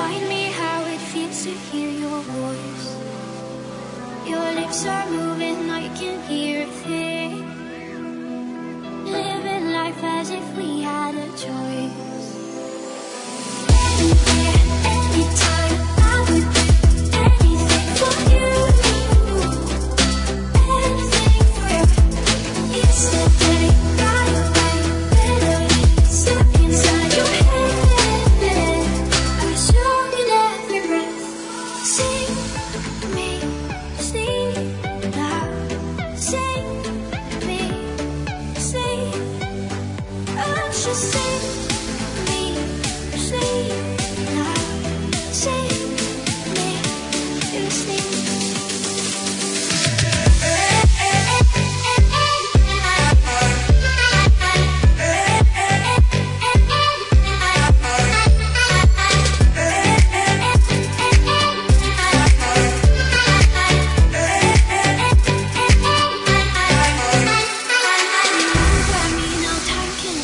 Remind me how it feels to hear your voice. Your lips are moving, I can hear a thing. Living life as if we had a choice. Anywhere, anytime, I would do anything for you. Anything forever. Yesterday, right away, melody stuck inside your head. I show in every breath. Sing me, sleep now. Sing me, sleep. I should sing me, sleep now. Sing me, you sleep.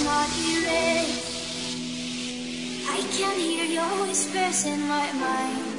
I can hear your whispers in my mind.